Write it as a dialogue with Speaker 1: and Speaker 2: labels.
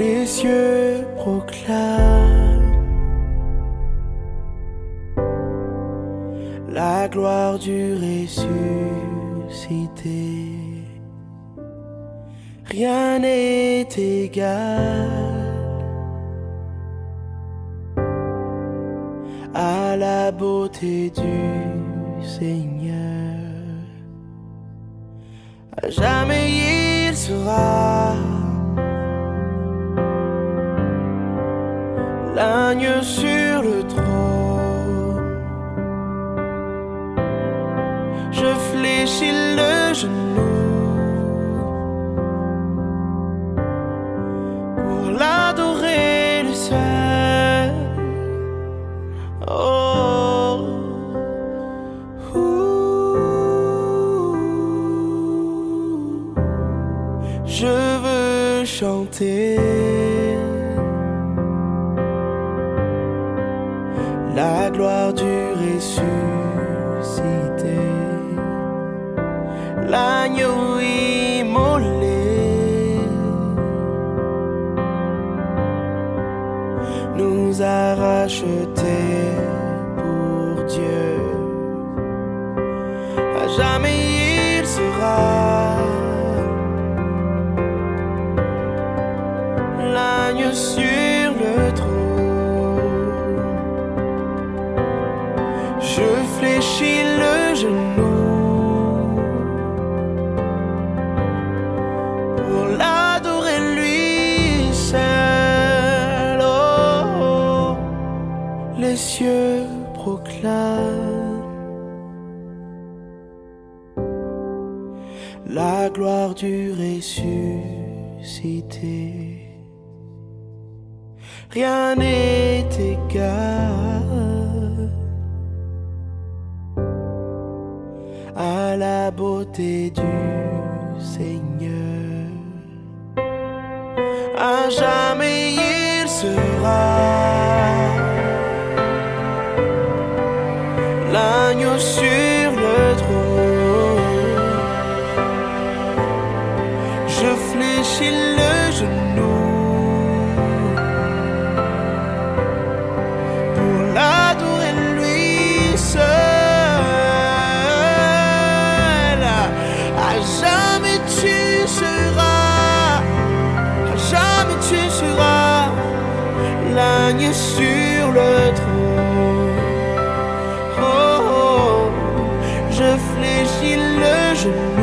Speaker 1: Les cieux proclament la gloire du ressuscité. Rien n'est égal à la beauté du Seigneur. À jamais il sera l'agneau sur le trône. Je fléchis le genou pour l'adorer le seul. Oh, je veux chanter la gloire du ressuscité. L'agneau immolé nous a rachetés pour Dieu. À jamais il sera l'agneau sur le trône. Je fléchis le genou pour l'adorer lui seul. Oh, les cieux proclament la gloire du ressuscité. Rien n'est égal à la beauté du Seigneur. À jamais il sera l'agneau sur le trône. Je fléchis le genou pour l'adorer lui seul. À jamais tu seras, à jamais tu seras l'agneau sur le trône. Oh, oh, je fléchis le genou